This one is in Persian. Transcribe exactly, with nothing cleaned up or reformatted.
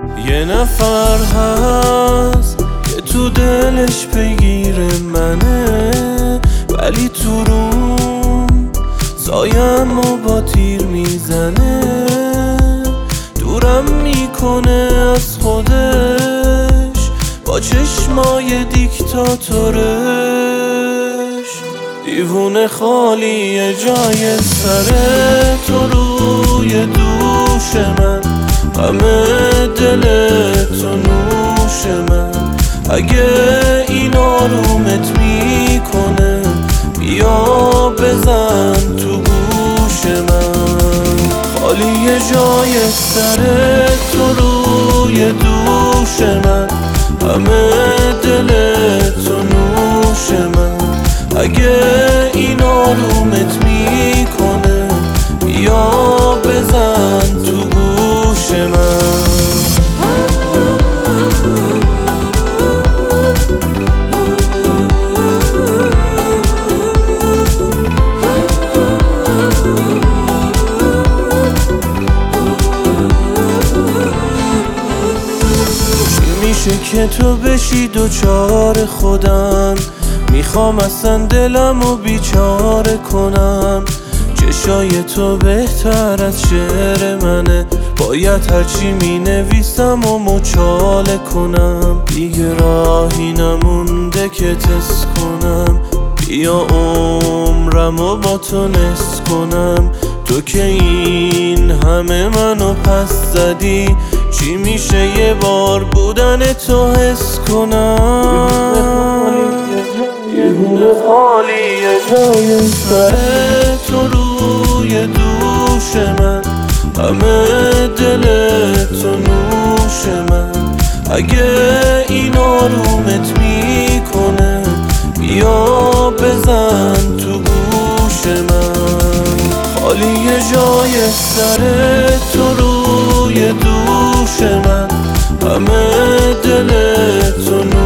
یه نفر هست که تو دلش پیگیر منه، ولی تو روم زایم و با تیر میزنه، دورم میکنه از خودش با چشمای دیکتاتورش. دیوونه خالی جای سر تو روی دوش من، همه دل تو نوش من. اگه این آرومت میکنه بیا بزن تو گوش من. خالی جای سر تو روی دوش من، همه دل تو نوش من. اگه این آرومت میکنه بیا بزن تو گوش من. میشه که تو بشی دوچار خودم، میخوام اصلا دلمو بیچاره کنم. چشای تو بهتر از شعر منه، باید هرچی مینویسم و مچاله کنم. دیگه راهی نمونده که تست کنم، بیا عمرمو با تو نصف کنم. تو که این همه منو پس زدی، چی میشه یه بار بودن تو حس کنم؟ دیوونه خالی جای سر تو روی دوش من، همه دل تو نوش من. اگه این آرومت میکنه بیا بزن تو گوش من. خالی جای سر تو روی دوش من، همه دل تو نوش من.